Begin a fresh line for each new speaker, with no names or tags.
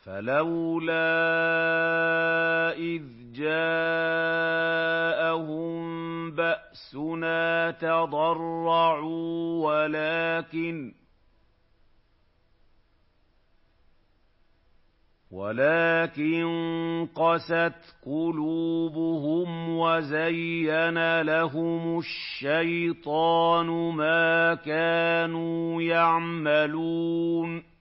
فَلَوْلَا إِذْ جَاءَهُم بَأْسُنَا تَضَرَّعُوا وَلَٰكِن قَسَتْ قُلُوبُهُمْ وَزَيَّنَ لَهُمُ الشَّيْطَانُ مَا كَانُوا يَعْمَلُونَ